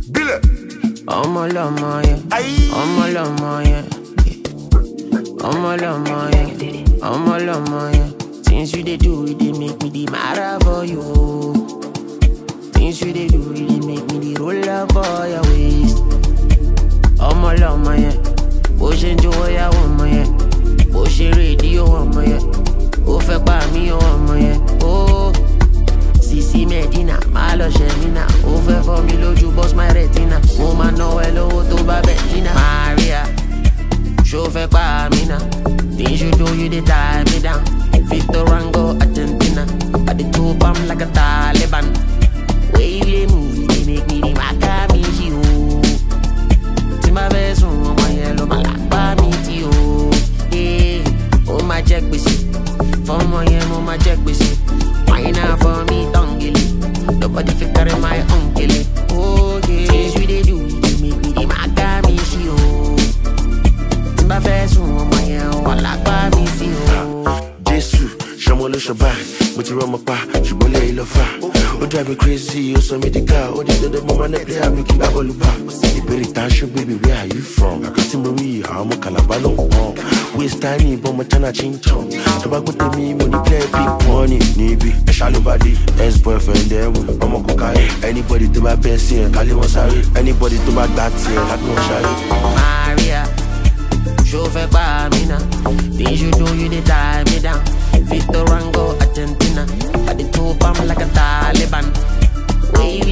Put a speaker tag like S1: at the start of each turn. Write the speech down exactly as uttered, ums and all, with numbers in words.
S1: Bile.
S2: Ọmọ lọmọ yẹn, ọmọ lọmọ yẹn, ọmọ lọmọ yẹn, ọmọ lọmọ yẹn. Things you dey do, it dey make me dey mad for you. Things you dey do, it dey make me dey roll up for your waist. Ọmọ lọmọ yẹn, bó ṣe ń jó ìyàwó ọmọ yẹn, bó ṣe rédíò ọmọ yẹn, ó fẹ́ pa mí ọmọ yẹn. Oh, Sisi Medina, má lọ ṣe mí náà, ó fẹ́ fọ́ mi lójú, boss my retina. Mo máa náwó ẹ lówó tó bá bẹ̀ jìnnà. Maria, ṣó fẹ́ pa mí náà? Things you do, you dey tie me down. Victor Rango, Argentina, I dey top am like a Taliban. Way you dey move, you dey make me dey maka me she oh. Tí ma fẹ́ sùn, ọmọ yẹn ló máa lápá mi tí o. Yeah, ó máa jẹ́ gbèsè, fọ́mọ yẹn mo máa jẹ́ gbèsè. Wine out for me, tongili. Nobody fit carry my uncle. Oh yeah, things we dey do, you dey make me dey maka me she oh. Tí ma fẹ́ sùn, ọmọ yẹn wà lápá mi tí o.
S1: Jesus, ṣọmọ ló ṣọba, mo ti rọmọ pa, ṣùgbọ́n lè lọ fà. Ó drive me crazy, ó sọ mí di car, ó di dandan mo máa nẹ́ play àmì kí n bá bọ́ọ̀lù bá. Ìbéèrè tá a ṣó baby, where are you from? Àkàtí mo rí àwọn ọmọ Calabar ló ń pọ́n. Waste time, ìbọn mo China chin chong. Tọ́ba gbọ́ tèmi, mo ní play big money níbi. Ẹ̀ṣá ló bá dé, ex-boyfriend ẹ̀ wò, ọmọ kò káyé. Anybody tó bá bẹ́ sí ẹ̀, kálé wọn sáré. Anybody tó bá gbá tiẹ̀, lábí wọn sáré.
S2: Maria, ṣó fẹ́ pa mí náà? Things you do, you dey tie me down. Victor Rango, Argentina, I dey top am like a Taliban. Way